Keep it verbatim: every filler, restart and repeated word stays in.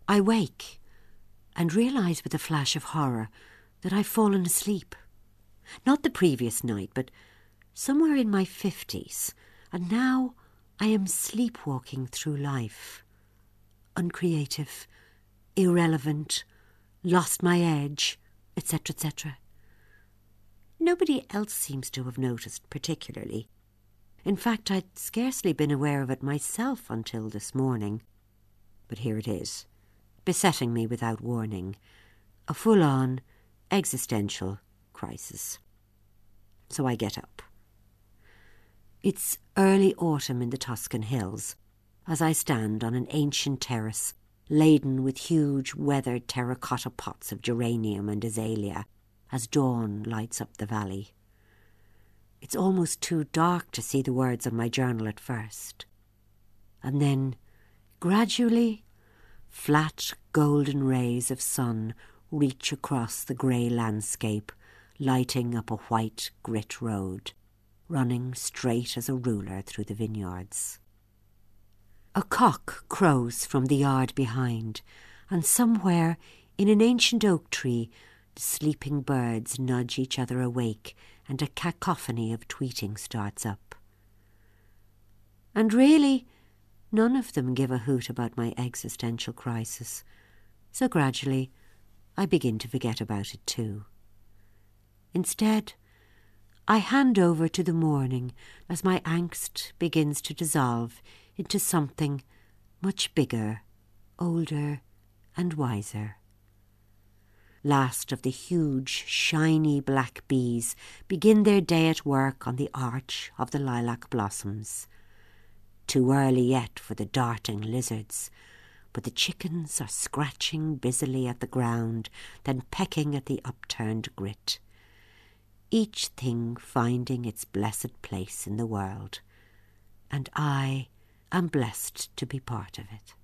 I wake and realise with a flash of horror that I've fallen asleep. Not the previous night, but somewhere in my fifties, and now I am sleepwalking through life. Uncreative, irrelevant, lost my edge, et cetera, et cetera. Nobody else seems to have noticed particularly. In fact, I'd scarcely been aware of it myself until this morning. But here it is, besetting me without warning. A full-on, existential crisis. So I get up. It's early autumn in the Tuscan hills, as I stand on an ancient terrace laden with huge weathered terracotta pots of geranium and azalea as dawn lights up the valley. It's almost too dark to see the words on my journal at first. And then, gradually, flat golden rays of sun reach across the grey landscape, lighting up a white grit road, running straight as a ruler through the vineyards. A cock crows from the yard behind, and somewhere in an ancient oak tree the sleeping birds nudge each other awake, and a cacophony of tweeting starts up. And really, none of them give a hoot about my existential crisis, so gradually I begin to forget about it too. Instead, I hand over to the morning as my angst begins to dissolve into something much bigger, older, and wiser. Last of the huge, shiny black bees begin their day at work on the arch of the lilac blossoms. Too early yet for the darting lizards, but the chickens are scratching busily at the ground, then pecking at the upturned grit. Each thing finding its blessed place in the world, and I am blessed to be part of it.